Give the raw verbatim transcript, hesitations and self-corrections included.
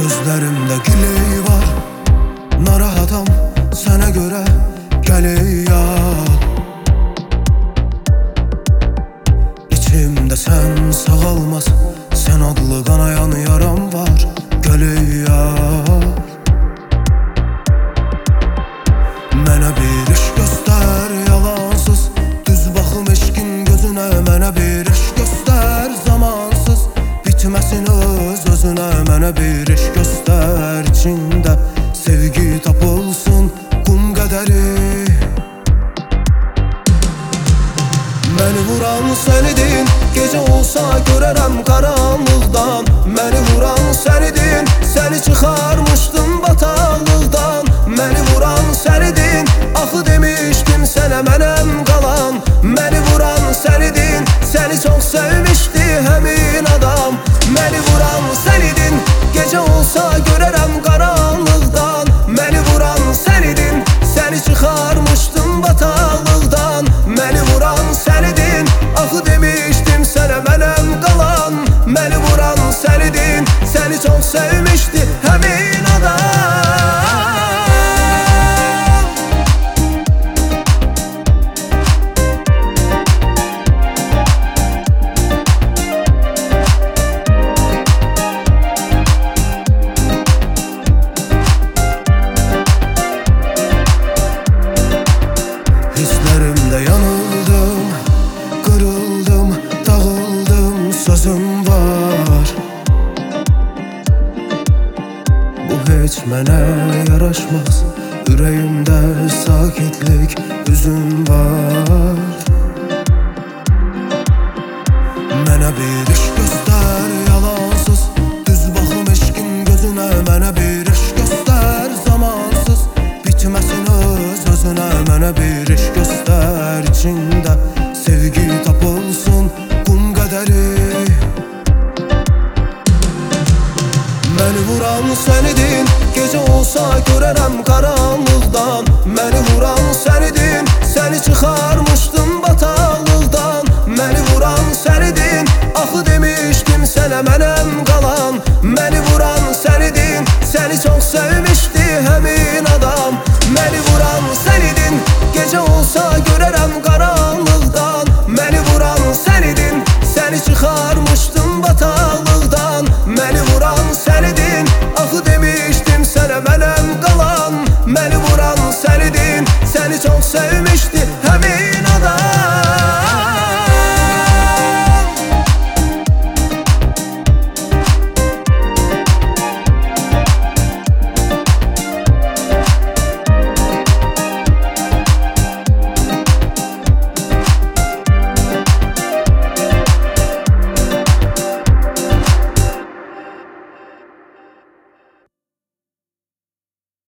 Gözlerimde güley var, narahatam sana göre geliyor. İçimde sen sağalmaz, sen adlı kanayan yaram var geliyor. Mənə bir iş göster yalansız, düz baxım eşkin gözüne. Mənə bir iş göster zamansız, bitməsin öz özüne. Mənə bir iş göster, içində sevgi tapılsın qum qədəri. Məni vuran sənidin, gecə olsa görərəm qaranlıqdan. Məni vuran sənidin, səni çıxarmışdım bataqlıqdan. Məni vuran sənidin, axı demişdim sənə mənəm qalan. Məni vuran sənidin, səni çox sevmişdi həmin adam. Məni vuran sənidin, gecə olsa görərəm qaranlıqdan. Məni vuran sənidin, səni çıxarmışdım bataqlıqdan. Məni vuran sənidin, axı demişdim sənə mənəm qalan. Məni vuran sənidin, səni çox sevmişdi həmin adam. Hislerimde yanıldım, kırıldım, dağıldım, sözüm var. Bu hiç mənə yaraşmaz, ürəyimdə sakitlik, hüzün var. Mənə bir iş göster yalansız, düz baxım eşkin gözüne. Mənə bir iş göster zamansız, bitməsin öz özüne. Mənə bir iş göster, içində sevgi tapılsın qum qədəri. Məni vuran sənidin, gecə olsa görərəm qaranlıqdan. Məni vuran sənidin, səni çıxarmışdım bataqlıqdan. Məni vuran sənidin, axı demişdim sənə mənəm qalan. Məni vuran sənidin, səni çox sevmişdi həmin adam. Məni vuran sənidin, gecə olsa görərəm qaranlıqdan. Məni vuran sənidin, səni çıxarmışdım bataqlıqdan. Məni vuran sənidin, axı demişdim sənə mənəm qalan. Məni vuran sənidin, səni çox sevmişdim.